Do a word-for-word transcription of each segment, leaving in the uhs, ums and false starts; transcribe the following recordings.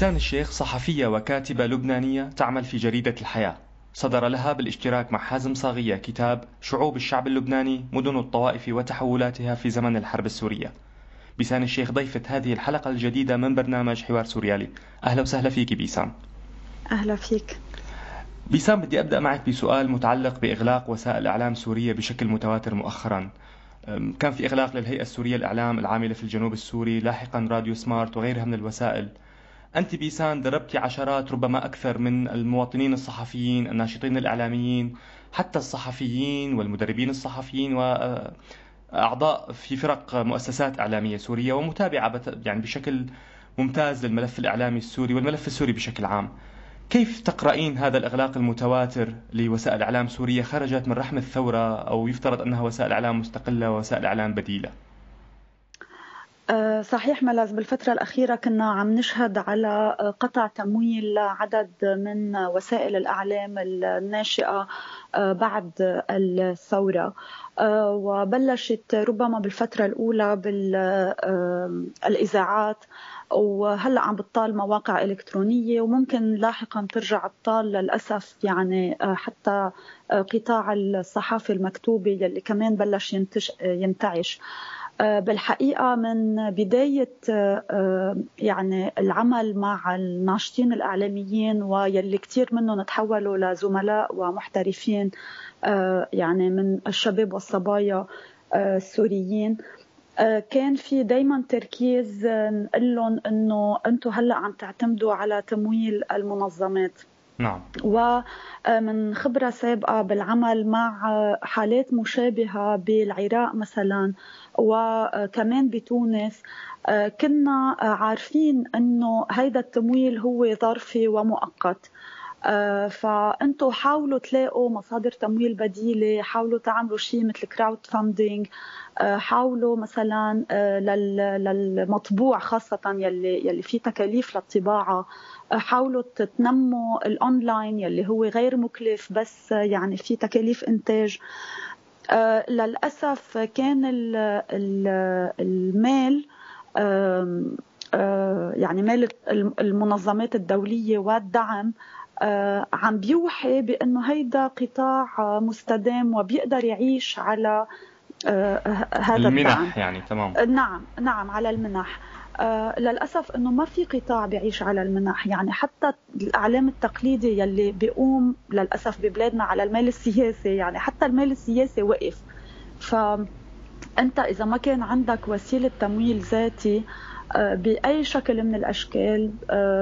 بيسان الشيخ صحفية وكاتبة لبنانية تعمل في جريدة الحياة. صدر لها بالاشتراك مع حازم صاغية كتاب شعوب الشعب اللبناني، مدن الطوائف وتحولاتها في زمن الحرب السورية. بيسان الشيخ ضيفة هذه الحلقة الجديدة من برنامج حوار سوريالي. أهلا وسهلا فيك بيسان. أهلا فيك. بيسان، بدي أبدأ معك بسؤال متعلق بإغلاق وسائل الإعلام سورية بشكل متواتر مؤخرا. كان في إغلاق للهيئة السورية للإعلام العاملة في الجنوب السوري، لاحقا راديو سمارت وغيرها من الوسائل. أنت بيسان دربتي عشرات ربما أكثر من المواطنين الصحفيين، الناشطين الإعلاميين، حتى الصحفيين والمدربين الصحفيين وأعضاء في فرق مؤسسات إعلامية سورية، ومتابعة يعني بشكل ممتاز للملف الإعلامي السوري والملف السوري بشكل عام. كيف تقرأين هذا الإغلاق المتواتر لوسائل إعلام سورية خرجت من رحم الثورة، أو يفترض أنها وسائل إعلام مستقلة ووسائل إعلام بديلة؟ صحيح ملاذ، بالفترة الأخيرة كنا عم نشهد على قطع تمويل عدد من وسائل الإعلام الناشئة بعد الثورة، وبلشت ربما بالفترة الأولى بالإذاعات، وهلأ عم بتطال مواقع إلكترونية، وممكن لاحقا ترجع تطال للأسف يعني حتى قطاع الصحافة المكتوبة يلي كمان بلش ينتعش. بالحقيقة من بداية يعني العمل مع الناشطين الإعلاميين ويلي كتير منهم تحولوا لزملاء ومحترفين يعني من الشباب والصبايا السوريين، كان في دايما تركيز نقول لهم انه انتم هلا عم تعتمدوا على تمويل المنظمات. نعم. ومن خبرة سابقة بالعمل مع حالات مشابهة بالعراق مثلا وكمان بتونس، كنا عارفين انه هيدا التمويل هو ظرفي ومؤقت، فأنتوا حاولوا تلاقوا مصادر تمويل بديلة، حاولوا تعملوا شيء مثل كراود فاندينج، حاولوا مثلا للمطبوع خاصة يلي يلي فيه تكاليف للطباعة، حاولوا تنموا الأونلاين يلي هو غير مكلف بس يعني فيه تكاليف إنتاج. للأسف كان المال يعني مال المنظمات الدولية والدعم عم بيوحي بأنه هيدا قطاع مستدام وبيقدر يعيش على هذا المنح الدعم. يعني تمام. نعم نعم على المنح. للأسف أنه ما في قطاع بيعيش على المنح، يعني حتى الإعلام التقليدي يلي بيقوم للأسف ببلادنا على المال السياسي، يعني حتى المال السياسي وقف. فأنت إذا ما كان عندك وسيلة تمويل ذاتي بأي شكل من الأشكال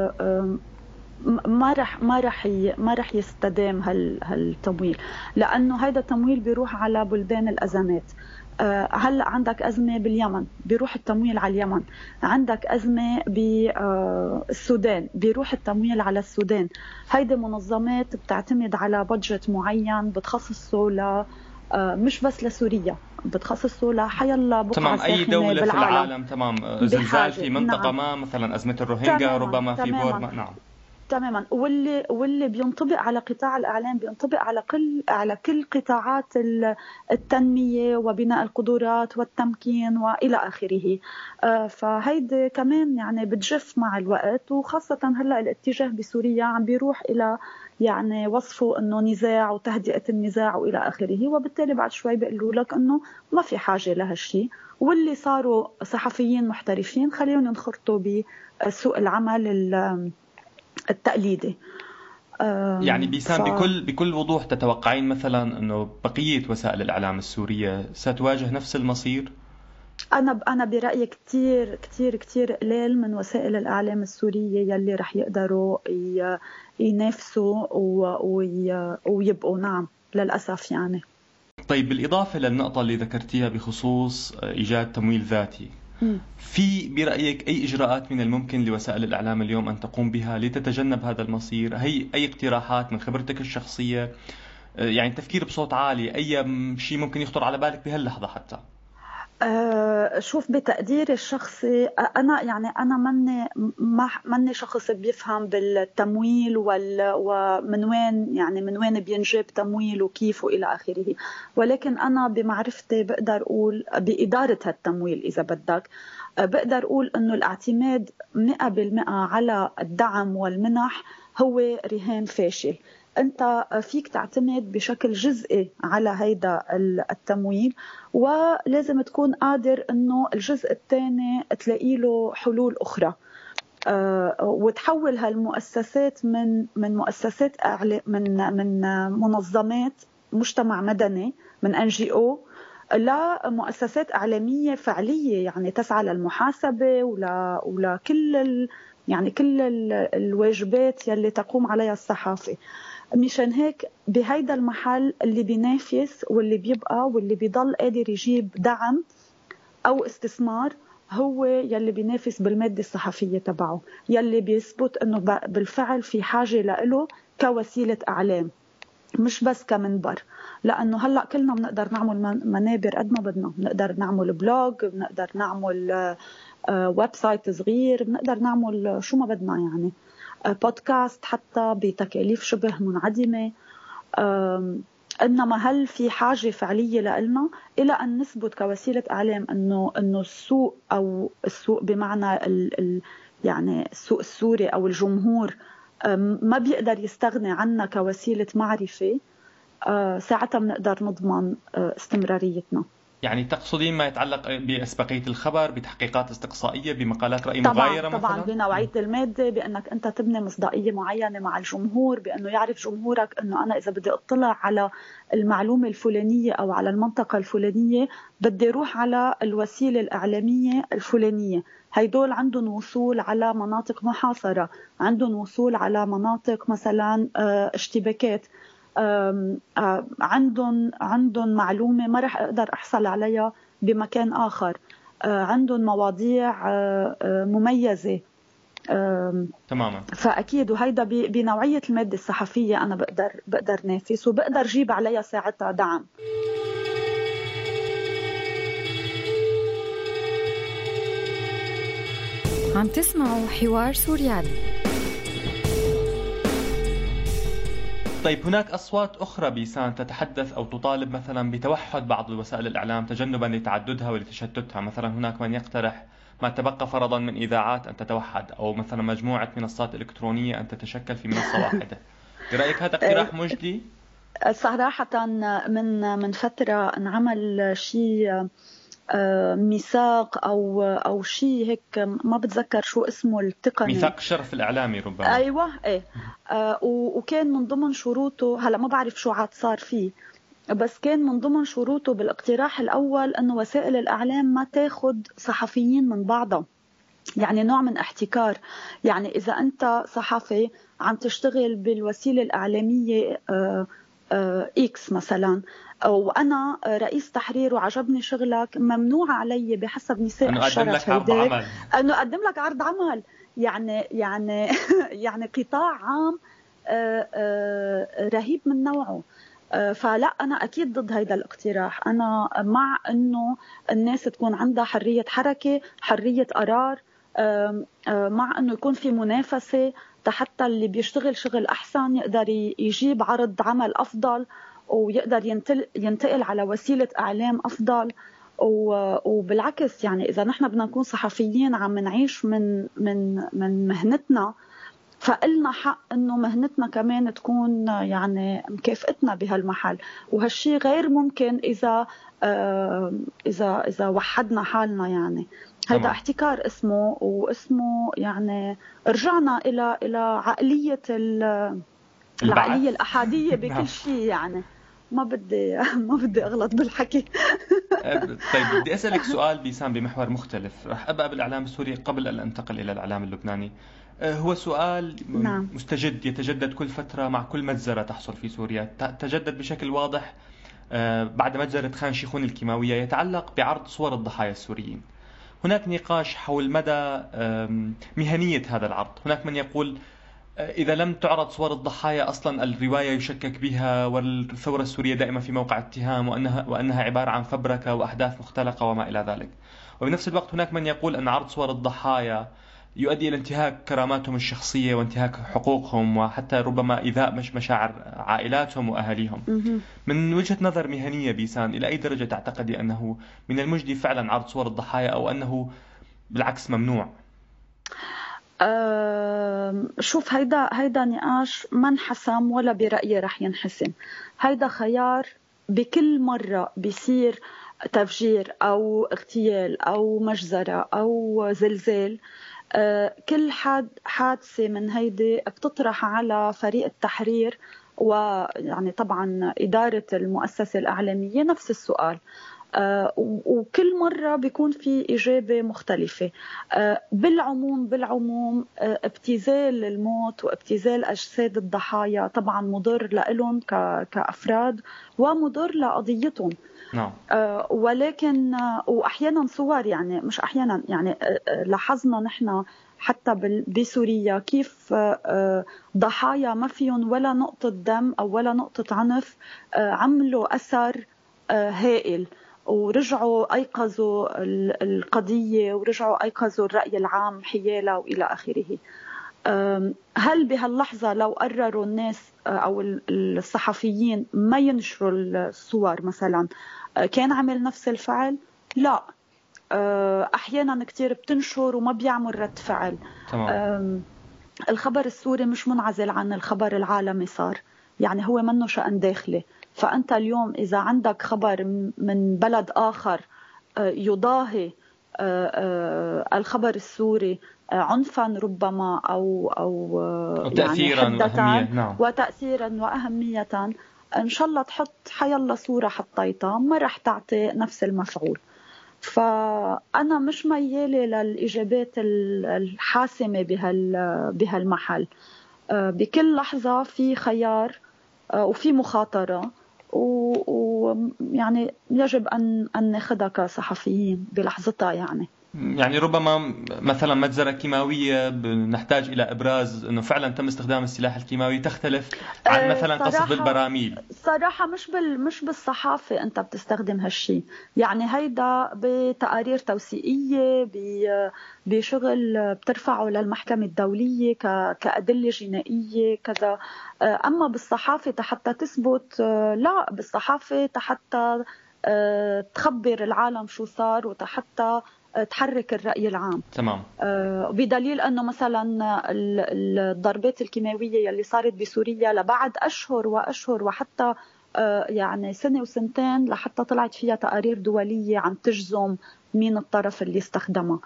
ما رح ما رح ما رح يستدام هالتمويل، لانه هذا التمويل بيروح على بلدان الازمات. هلا عندك ازمه باليمن بيروح التمويل على اليمن، عندك ازمه بالسودان بيروح التمويل على السودان. هيدي منظمات بتعتمد على بادجت معين بتخصصه ل مش بس لسوريا، بتخصصه لحيلا بقعة تمام أي دولة بالعالم. في العالم. تمام. زلزال في منطقة. نعم. ما مثلا أزمة الروهينجا ربما في بورما. نعم تماما. واللي واللي بينطبق على قطاع الإعلام بينطبق على كل على كل قطاعات التنمية وبناء القدرات والتمكين وإلى آخره. فهيدي كمان يعني بتجف مع الوقت، وخاصة هلا الاتجاه بسوريا عم بيروح إلى يعني وصفه إنه نزاع وتهدئة النزاع وإلى آخره، وبالتالي بعد شوي بيقولوا لك إنه ما في حاجة لهالشيء، واللي صاروا صحفيين محترفين خليهم ينخرطوا بسوق العمل التقليدي. يعني بيسان ف... بكل بكل وضوح تتوقعين مثلا انه بقيه وسائل الاعلام السوريه ستواجه نفس المصير؟ انا انا برايي كثير كثير كثير قليل من وسائل الاعلام السوريه يلي رح يقدروا ينافسوا وي... ويبقوا. نعم للاسف يعني. طيب بالاضافه للنقطه اللي ذكرتيها بخصوص ايجاد تمويل ذاتي، في برأيك أي إجراءات من الممكن لوسائل الإعلام اليوم أن تقوم بها لتتجنب هذا المصير؟ هي أي اقتراحات من خبرتك الشخصية، يعني تفكير بصوت عالي، أي شيء ممكن يخطر على بالك بهاللحظة حتى؟ أه شوف، بتقديري الشخصي أنا يعني أنا مني ما مني شخص بيفهم بالتمويل وال ومن وين يعني من وين بينجاب تمويل وكيف وإلى آخره، ولكن أنا بمعرفتي بقدر أقول بإدارة هالتمويل إذا بدك، بقدر أقول إنه الاعتماد مئة بالمئة على الدعم والمنح هو رهان فاشل. أنت فيك تعتمد بشكل جزئي على هيدا التمويل، ولازم تكون قادر أنه الجزء الثاني تلاقي له حلول أخرى، أه وتحول هالمؤسسات من من مؤسسات من من منظمات مجتمع مدني من إن جي أو لمؤسسات إعلامية فعلية، يعني تسعى للمحاسبة ولا ولا كل ال يعني كل الواجبات يلي تقوم عليها الصحافة. مشان هيك بهيدا المحل اللي بينافس واللي بيبقى واللي بيضل قادر يجيب دعم أو استثمار هو يلي بينافس بالمادة الصحفية تبعه، يلي بيثبت أنه بالفعل في حاجة له كوسيلة أعلام مش بس كمنبر. لأنه هلأ كلنا بنقدر نعمل منابر قد ما بدنا، بنقدر نعمل بلوج، بنقدر نعمل ويب سايت صغير، بنقدر نعمل شو ما بدنا، يعني بودكاست حتى بتكاليف شبه منعدمة. إنما هل في حاجة فعلية لنا إلى أن نثبت كوسيلة إعلام أنه أنه السوق أو السوق بمعنى ال ال يعني السوق السوري أو الجمهور ما بيقدر يستغني عنا كوسيلة معرفة، ساعتها بنقدر نضمن استمراريتنا. يعني تقصدين ما يتعلق بأسبقية الخبر، بتحقيقات استقصائية، بمقالات رأي طبعاً مغايرة طبعاً مثلا؟ بنوعية المادة، بأنك أنت تبني مصداقية معينة مع الجمهور، بأنه يعرف جمهورك أنه أنا إذا بدي أطلع على المعلومة الفلانية أو على المنطقة الفلانية بدي أروح على الوسيلة الإعلامية الفلانية. هيدول عندهم وصول على مناطق محاصرة، عندهم وصول على مناطق مثلا اشتباكات، عندهم عندهم معلومة ما رح أقدر أحصل عليها بمكان آخر، عندهم مواضيع مميزة تماما. فأكيد وهيدا بنوعية المادة الصحفية أنا بقدر بقدر نافس وبقدر جيب عليها ساعتها دعم. عم تسمعوا حوار سوريالي. طيب، هناك أصوات أخرى بيسان تتحدث أو تطالب مثلا بتوحد بعض وسائل الإعلام تجنبا لتعددها ولتشتتها. مثلا هناك من يقترح ما تبقى فرضا من إذاعات أن تتوحد، أو مثلا مجموعة منصات إلكترونية أن تتشكل في منصة واحدة. برأيك هذا اقتراح مجدي؟ صراحة من من فترة انعمل شيء ميثاق او او شيء هيك، ما بتذكر شو اسمه التقني، ميثاق الشرف الاعلامي ربما. ايوه ايه. آه وكان من ضمن شروطه، هلا ما بعرف شو عاد صار فيه، بس كان من ضمن شروطه بالاقتراح الاول انه وسائل الاعلام ما تاخد صحفيين من بعضها، يعني نوع من احتكار. يعني اذا انت صحفي عم تشتغل بالوسيله الاعلاميه آه آه اكس مثلا، وانا رئيس تحرير وعجبني شغلك، ممنوع علي بحسب نساء الشرف هيداك انه اقدم لك عرض عمل. يعني يعني يعني قطاع عام رهيب من نوعه. فلا، أنا أكيد ضد هيدا الاقتراح. أنا مع أنه الناس تكون عندها حرية حركة، حرية قرار، مع أنه يكون في منافسة حتى اللي بيشتغل شغل أحسن يقدر يجيب عرض عمل أفضل ويقدر ينتقل على وسيلة إعلام أفضل. وبالعكس يعني إذا نحن بدنا نكون صحفيين عم نعيش من من من مهنتنا، فقلنا حق إنه مهنتنا كمان تكون يعني مكافئتنا بهالمحل. وهالشي غير ممكن إذا آه إذا إذا وحدنا حالنا. يعني هذا احتكار اسمه، واسمه يعني رجعنا إلى إلى عقلية العقلية الأحادية بكل شيء. يعني ما بدي ما بدي أغلط بالحكي. طيب، بدي أسألك سؤال بيسام بمحور مختلف. رح أبقى بالإعلام السوري قبل أن أنتقل إلى الإعلام اللبناني. هو سؤال نعم. مستجد يتجدد كل فترة مع كل مجزرة تحصل في سوريا. تجدد بشكل واضح بعد مجزرة خان شيخون الكيماوية، يتعلق بعرض صور الضحايا السوريين. هناك نقاش حول مدى مهنية هذا العرض. هناك من يقول إذا لم تعرض صور الضحايا أصلا الرواية يشكك بها، والثورة السورية دائما في موقع اتهام، وأنها, وأنها عبارة عن فبركة وأحداث مختلقة وما إلى ذلك. وبنفس الوقت هناك من يقول أن عرض صور الضحايا يؤدي إلى انتهاك كراماتهم الشخصية وانتهاك حقوقهم، وحتى ربما إيذاء مش مشاعر عائلاتهم وأهاليهم. من وجهة نظر مهنية بيسان، إلى أي درجة تعتقدي أنه من المجدي فعلا عرض صور الضحايا، أو أنه بالعكس ممنوع؟ أه شوف، هيدا هيدا نقاش ما انحسم ولا برأيي رح ينحسم. هيدا خيار بكل مرة بيصير تفجير أو اغتيال أو مجزرة أو زلزال، أه كل حد حادثة من هيدي بتطرح على فريق التحرير ويعني طبعا إدارة المؤسسة الإعلامية نفس السؤال. آه وكل مرة بيكون في إجابة مختلفة. آه بالعموم بالعموم آه ابتذال الموت وابتذال أجساد الضحايا طبعا مضر لهم كأفراد ومضر لقضيتهم. نعم. آه ولكن آه وأحيانا صور، يعني مش أحيانا، يعني آه لاحظنا نحن حتى بسوريا كيف آه ضحايا ما فيهم ولا نقطة دم أو ولا نقطة عنف آه عملوا أثر آه هائل، ورجعوا أيقظوا القضية ورجعوا أيقظوا الرأي العام حيالها وإلى آخره. هل بهاللحظة لو قرروا الناس أو الصحفيين ما ينشروا الصور مثلا كان عمل نفس الفعل؟ لا، أحيانا كتير بتنشر وما بيعمل رد فعل. تمام. الخبر السوري مش منعزل عن الخبر العالمي، صار يعني هو منه شأن داخلي. فأنت اليوم إذا عندك خبر من بلد آخر يضاهي الخبر السوري عنفا ربما أو أو تأثيرا يعني وأهمية. نعم. وتأثيرا وأهمية، إن شاء الله تحط حيالله صورة حطيتها ما رح تعطي نفس المفعول. فأنا مش ميالة للإجابات الحاسمة بهالمحل. بكل لحظة في خيار وفي مخاطرة، ويعني يجب أن أن ناخذها كصحفيين بلحظتها. يعني يعني ربما مثلا مجزرة كيماوية نحتاج إلى إبراز أنه فعلا تم استخدام السلاح الكيماوي تختلف عن مثلا قصف بالبراميل. صراحة مش بال مش بالصحافة أنت بتستخدم هالشي، يعني هيدا بتقارير توثيقية بشغل بترفعه للمحكمة الدولية كأدلة جنائية كذا. أما بالصحافة حتى تثبت، لا، بالصحافة حتى تخبر العالم شو صار وحتى تحرك الرأي العام. تمام. بدليل أنه مثلا الضربات الكيماوية اللي صارت بسوريا لبعد أشهر وأشهر وحتى يعني سنة وسنتين لحتى طلعت فيها تقارير دولية عم تجزم مين الطرف اللي استخدمها.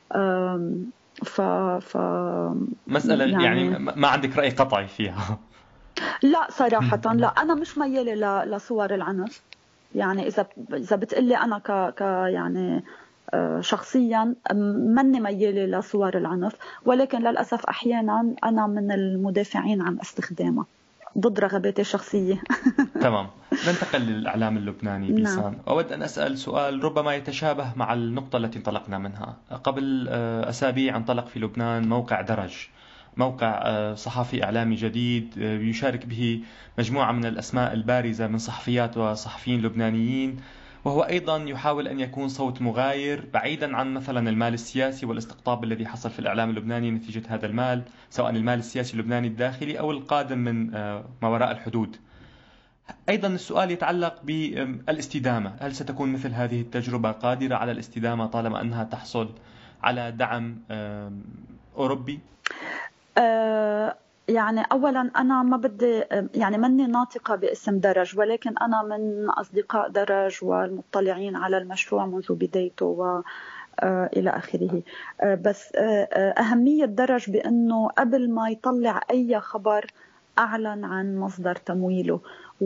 ف... ف... مسألة يعني, يعني ما عندك رأي قطعي فيها؟ لا صراحة لا، أنا مش ميالة لصور العنف. يعني إذا إذا بتقلي أنا ك... ك يعني شخصيا مني ميالة لصور العنف، ولكن للأسف أحيانا أنا من المدافعين عن استخدامها ضد رغباتي الشخصية. تمام. ننتقل للإعلام اللبناني بيسان. نعم. أود أن أسأل سؤال ربما يتشابه مع النقطة التي انطلقنا منها. قبل أسابيع انطلق في لبنان موقع درج، موقع صحفي إعلامي جديد يشارك به مجموعة من الأسماء البارزة من صحفيات وصحفيين لبنانيين، وهو أيضا يحاول أن يكون صوت مغاير بعيدا عن مثلا المال السياسي والاستقطاب الذي حصل في الإعلام اللبناني نتيجة هذا المال، سواء المال السياسي اللبناني الداخلي أو القادم من ما وراء الحدود. أيضا السؤال يتعلق بالاستدامة. هل ستكون مثل هذه التجربة قادرة على الاستدامة طالما أنها تحصل على دعم أوروبي؟ أه يعني أولا أنا ما بدي، يعني مني ناطقة باسم درج، ولكن أنا من أصدقاء درج والمطلعين على المشروع منذ بدايته وإلى آخره. بس أهمية درج بأنه قبل ما يطلع أي خبر أعلن عن مصدر تمويله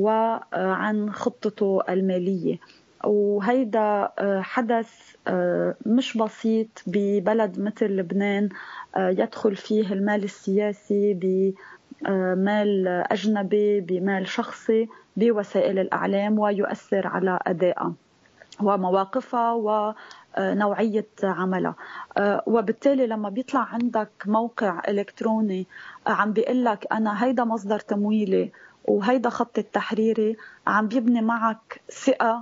وعن خطته المالية، وهيدا حدث مش بسيط ببلد مثل لبنان يدخل فيه المال السياسي بمال أجنبي بمال شخصي بوسائل الإعلام ويؤثر على أدائها ومواقفها نوعية عملها. وبالتالي لما بيطلع عندك موقع إلكتروني عم بيقول لك أنا هيدا مصدر تمويلي وهيدا خط التحريري، عم بيبني معك ثقة،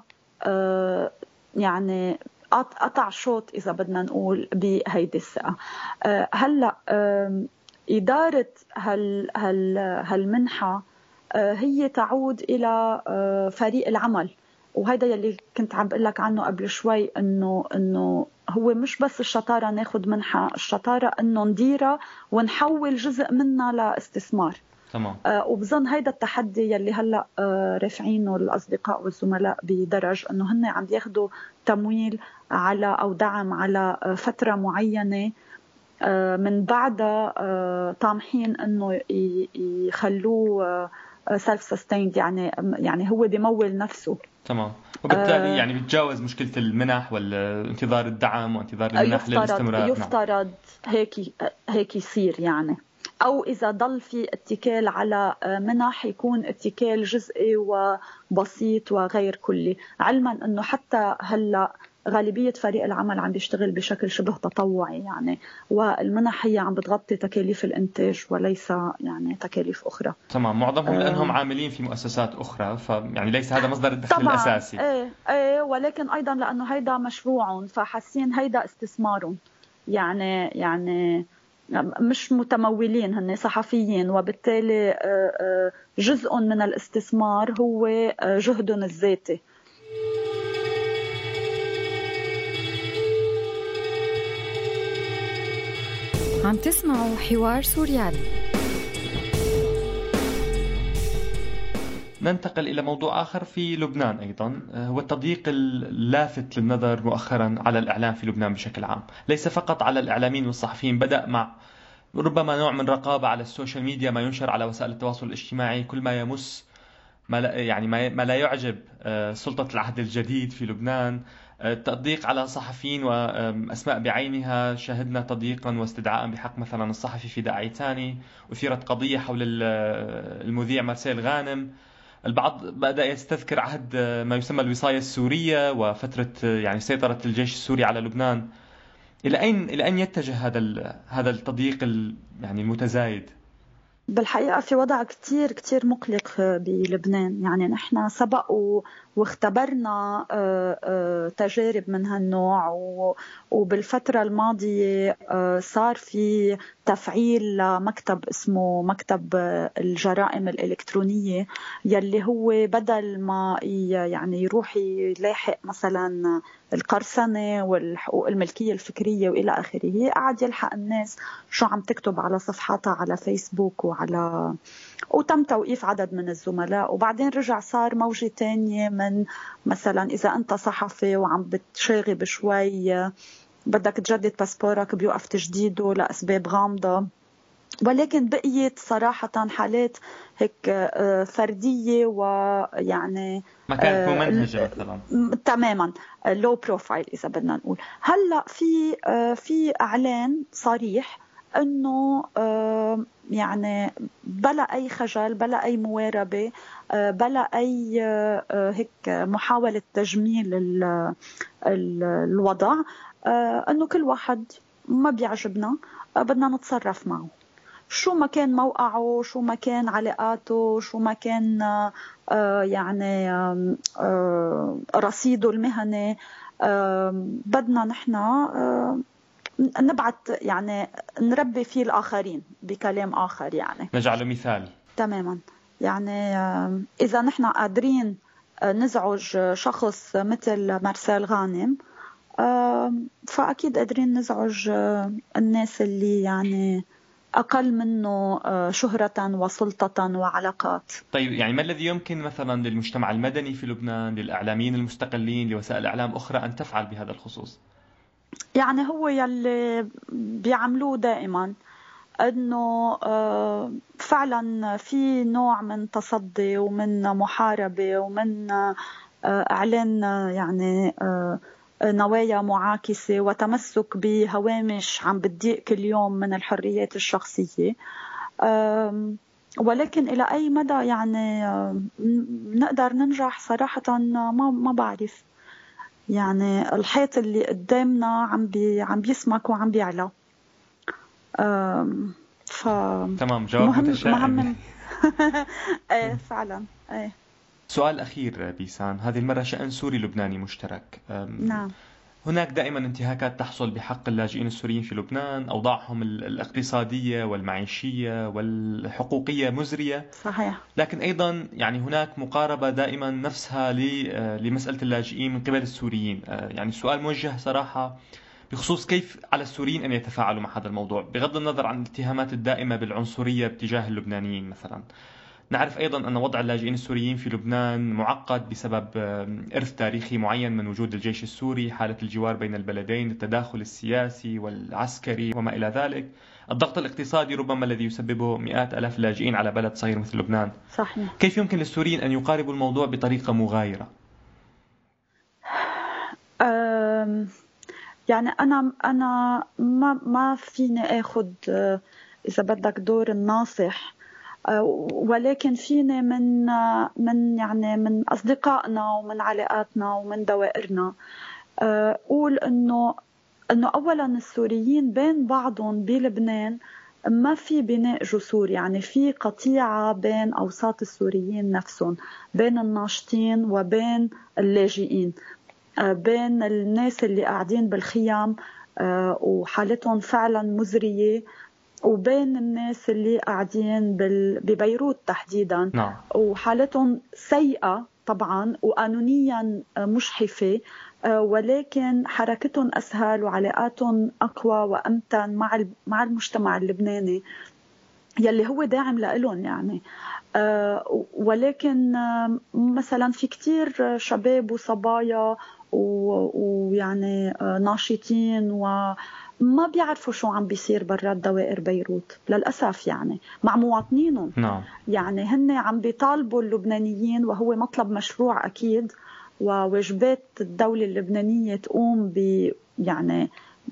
يعني قطع شوط إذا بدنا نقول بهيدي الثقة. هلأ إدارة هال هال هالمنحة هي تعود إلى فريق العمل، وهذا يلي كنت عم بقول لك عنه قبل شوي، إنه إنه هو مش بس الشطارة ناخد منحة، الشطارة إنه نديرها ونحول جزء منها لاستثمار. تمام. آه وبظن هيدا التحدي يلي هلا آه رافعينه الأصدقاء والزملاء بدرج، إنه هن عم ياخدوا تمويل على أو دعم على آه فترة معينة، آه من بعدها آه طامحين إنه يخلوه سيلف سستيند، يعني يعني هو بيمول نفسه. تمام. وبالتالي آه يعني بيتجاوز مشكلة المنح والانتظار الدعم وانتظار المنح للاستمرار. يفترض نعم. هيك هيك يصير يعني، أو إذا ضل في اتكال على منح يكون اتكال جزئي وبسيط وغير كلي، علما أنه حتى هلأ غالبية فريق العمل عم بيشتغل بشكل شبه تطوعي يعني، والمنح هي عم بتغطي تكاليف الإنتاج وليس يعني تكاليف أخرى. تمام. معظمهم آه لأنهم عاملين في مؤسسات أخرى، فيعني ليس هذا مصدر الدخل طبعاً الأساسي. إيه إيه، ولكن أيضا لأنه هيدا مشروعهم فحاسين هيدا استثمارهم، يعني يعني مش متمولين، هن صحفيين، وبالتالي جزء من الاستثمار هو جهدهم الذاتي. عم تسمعوا حوار سوريالي. ننتقل إلى موضوع آخر في لبنان أيضا، هو التضييق اللافت للنظر مؤخرا على الإعلام في لبنان بشكل عام، ليس فقط على الإعلاميين والصحفيين، بدأ مع ربما نوع من رقابة على السوشيال ميديا، ما ينشر على وسائل التواصل الاجتماعي، كل ما يمس ما لا يعني ما لا يعجب سلطة العهد الجديد في لبنان، التضييق على صحفيين وأسماء بعينها. شاهدنا تضييقا واستدعاء بحق مثلا الصحفي فداء عيتاني، أثيرت قضية حول المذيع مارسيل غانم. البعض بدأ يستذكر عهد ما يسمى الوصاية السورية وفترة يعني سيطرة الجيش السوري على لبنان. إلى أين إلى أين يتجه هذا هذا التضييق يعني المتزايد؟ بالحقيقة في وضع كتير كتير مقلق بلبنان، يعني نحن سبق واختبرنا تجارب من هالنوع، وبالفترة الماضية صار في تفعيل مكتب اسمه مكتب الجرائم الإلكترونية، يلي هو بدل ما يعني يروح يلاحق مثلا القرصنة والحقوق الملكية الفكرية وإلى آخره، قاعد يلحق الناس شو عم تكتب على صفحاتها على فيسبوك وعلى وتم توقيف عدد من الزملاء. وبعدين رجع صار موجة تانية من مثلا إذا أنت صحفي وعم بتشاغب شوي بدك تجدد باسبورك بيوقف تجديده لأسباب غامضة. ولكن بقيت صراحة حالات هيك فردية ويعني ما كانت ممنهجة مثلا تماما لو بروفايل إذا بدنا نقول. هلأ في في إعلان صريح أنه يعني بلا أي خجل، بلا أي مواربة، بلا أي هيك محاولة تجميل الوضع، أنه كل واحد ما بيعجبنا بدنا نتصرف معه، شو ما كان موقعه، شو ما كان علاقاته، شو ما كان يعني رصيده المهني، بدنا نحن نبعت يعني نربي فيه الآخرين بكلام آخر، يعني نجعله مثال. تماما. يعني إذا نحن قادرين نزعج شخص مثل مارسيل غانم، فأكيد قادرين نزعج الناس اللي يعني أقل منه شهرة وسلطة وعلاقات. طيب يعني ما الذي يمكن مثلا للمجتمع المدني في لبنان، للإعلاميين المستقلين، لوسائل إعلام أخرى أن تفعل بهذا الخصوص؟ يعني هو يلي بيعملوه دائما، أنه فعلا في نوع من تصدي ومن محاربة ومن إعلان يعني نوايا معاكسة وتمسك بهوامش عم بتضيق كل يوم من الحريات الشخصية. ولكن إلى أي مدى يعني نقدر ننجح صراحة ما ما بعرف. يعني الحيط اللي قدامنا عم بي عم بيسمك وعم بيعلى. ف تمام، جواب متشائم. ايه فعلا. ايه سؤال أخير بيسان، هذه المرة شأن سوري لبناني مشترك. نعم. هناك دائما انتهاكات تحصل بحق اللاجئين السوريين في لبنان، أوضاعهم الاقتصادية والمعيشية والحقوقية مزرية. صحيح. لكن أيضا يعني هناك مقاربة دائما نفسها لمسألة اللاجئين من قبل السوريين. يعني السؤال موجه صراحة بخصوص كيف على السوريين أن يتفاعلوا مع هذا الموضوع، بغض النظر عن الاتهامات الدائمة بالعنصرية باتجاه اللبنانيين مثلا. نعرف أيضا أن وضع اللاجئين السوريين في لبنان معقد بسبب إرث تاريخي معين من وجود الجيش السوري، حالة الجوار بين البلدين، التداخل السياسي والعسكري وما إلى ذلك، الضغط الاقتصادي ربما الذي يسببه مئات ألاف اللاجئين على بلد صغير مثل لبنان. صحيح. كيف يمكن للسوريين أن يقاربوا الموضوع بطريقة مغايرة؟ أم يعني أنا أنا ما ما فيني آخذ إذا بدك دور الناصح، ولكن فيني من من يعني من أصدقائنا ومن علاقاتنا ومن دوائرنا أقول إنه إنه أولاً السوريين بين بعضهم بلبنان ما في بناء جسور، يعني في قطيعة بين أوساط السوريين نفسهم، بين الناشطين وبين اللاجئين، بين الناس اللي قاعدين بالخيام وحالتهم فعلاً مزرية، وبين الناس اللي قاعدين ببيروت تحديداً نعم. وحالتهم سيئة طبعاً وقانونياً مشحفة، ولكن حركتهم أسهل وعلاقاتهم أقوى وأمتن مع مع المجتمع اللبناني يلي هو داعم لإلهم يعني. ولكن مثلا في كتير شباب وصبايا ويعني ناشطين وما بيعرفوا شو عم بيصير برات دوائر بيروت للأسف، يعني مع مواطنينهم. نعم. يعني هن عم بيطالبوا اللبنانيين، وهو مطلب مشروع أكيد، وواجبات الدولة اللبنانية تقوم ب يعني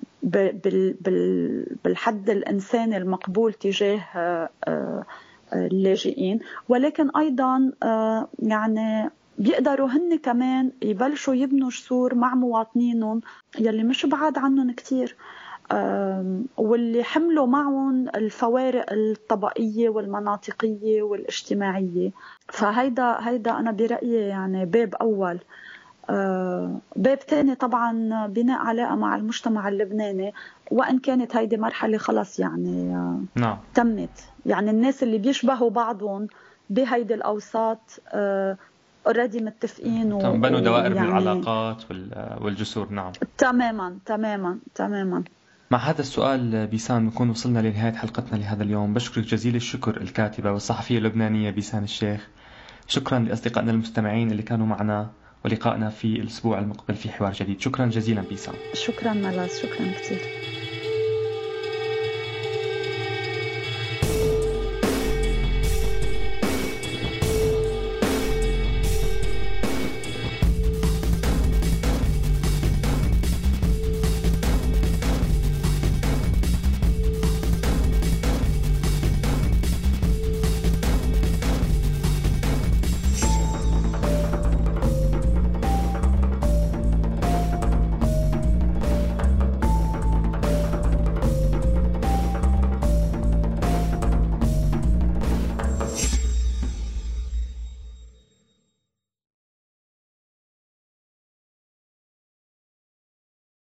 بالحد الإنساني المقبول تجاه اللاجئين، ولكن أيضا يعني بيقدروا هن كمان يبلشوا يبنوا جسور مع مواطنينهم يلي مش بعاد عنهم كتير، واللي حملوا معهم الفوارق الطبقية والمناطقية والاجتماعية. فهيدا هيدا أنا برأيي يعني باب أول. باب تاني طبعا بناء علاقة مع المجتمع اللبناني، وإن كانت هيدي مرحلة خلص يعني نعم. تمت، يعني الناس اللي بيشبهوا بعضهم بهيدي الأوساط اوريدي متفقين وبنوا دوائر يعني من العلاقات والجسور. نعم تماما تماما تماما. مع هذا السؤال بيسان نكون وصلنا لنهاية حلقتنا لهذا اليوم. بشكرك جزيل الشكر الكاتبة والصحفية اللبنانية بيسان الشيخ. شكرا لأصدقائنا المستمعين اللي كانوا معنا، ولقائنا في الأسبوع المقبل في حوار جديد. شكرا جزيلا بيسان. شكرا ملاس، شكرا كثير.